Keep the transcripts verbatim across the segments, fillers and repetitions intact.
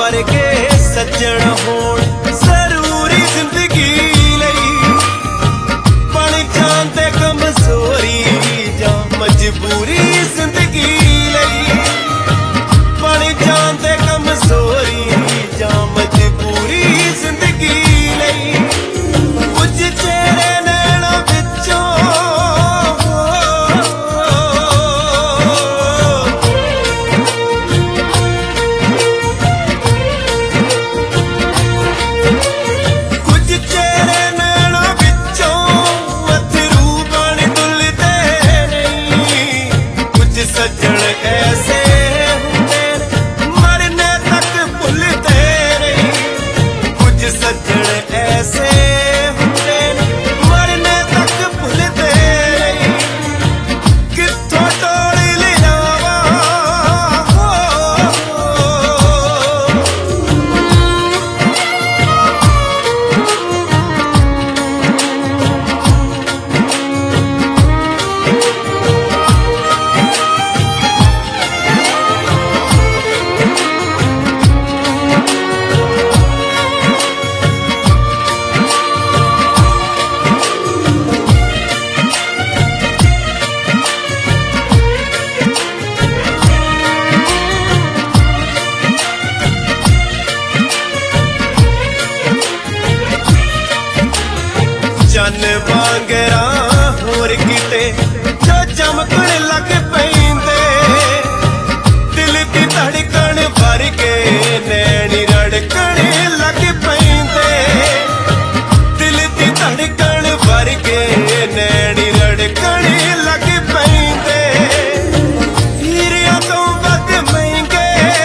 वर्गे सज्जन होण जरूरी जिंदगी लई बन जांदे कमजोरी जां मजबूरी जिंदगी लई बन जांदे कमजोरी जां मजबूरी जिंदगी लई कुछ चेहरे नैना विचों सज्जन ऐसे होंदे मरने तक भुलते नहीं कुछ सज्जन ऐसे होंदे मरने तक भुलते नहीं कित्थों टोली लियावा चन वांगरा होर किते जो चमकण लग पैंदे दिल दी धड़कन भर के नैनी रड़कण लग पैंदे दिल दी धड़कन भर के नैनी रड़कण लग पैंदे हीरिया तो वध महंगे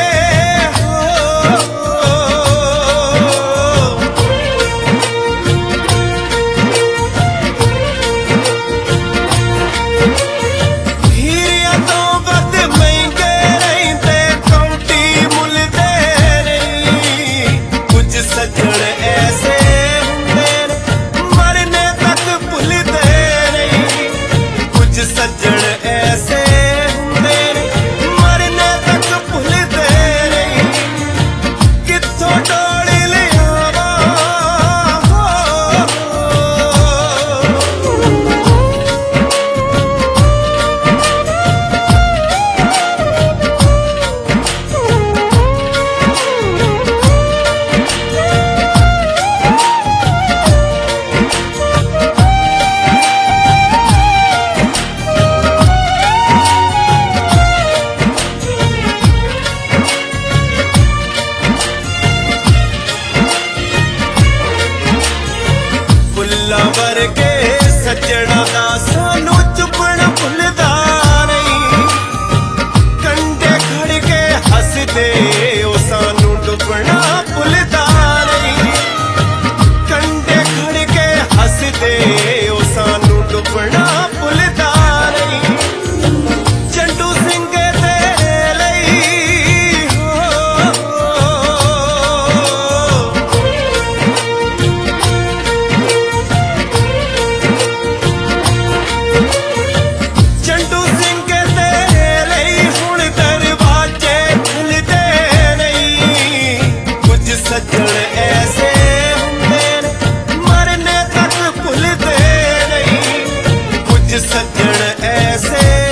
सज्जन ऐसे होंदे मरने तक भुलते नहीं कुछ सज्जन ऐसे होंदे मरने तक भुलते नहीं कित्थों टोली लियावा वर्गे सज्जना दा सानू चुपना भुलदा नहीं कंढे खड़ के हसदे ओ सानू डुबना भुलदा नहीं कंढे खड़ के हसदे ओ सानू डुबना भुलदा नहीं चंडू सिंह दे लई चंडू सिंह दे लई हुण दरवाजे खुलदे नहीं कुछ सज्जन ऐसे होंदे मरने तक भुलते नहीं कुछ सज्जन ऐसे